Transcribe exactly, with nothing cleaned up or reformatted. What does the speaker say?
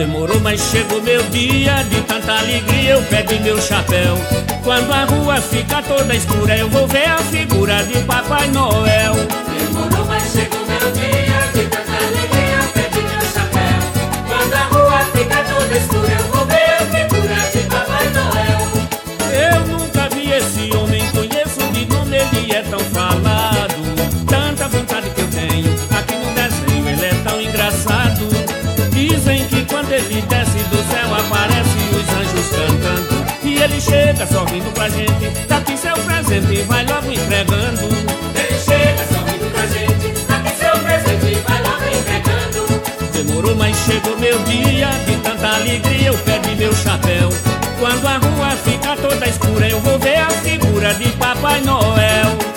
Demorou, mas chegou meu dia, de tanta alegria eu pego meu chapéu. Quando a rua fica toda escura eu vou ver a figura de Papai Noel. Demorou, mas chegou meu dia, de tanta alegria eu pego meu chapéu. Quando a rua fica toda escura eu vou ver a figura de Papai Noel. Eu nunca vi esse homem, conheço de nome, ele é tão falado. Tanta vontade que eu tenho, aqui no desenho ele é tão engraçado. Dizem que quando ele desce do céu aparece os anjos cantando. E ele chega sorrindo pra gente, daqui seu presente e vai logo entregando. Ele chega sorrindo pra gente, daqui seu presente e vai logo entregando. Demorou, mas chegou meu dia, de tanta alegria eu perdi meu chapéu. Quando a rua fica toda escura eu vou ver a figura de Papai Noel.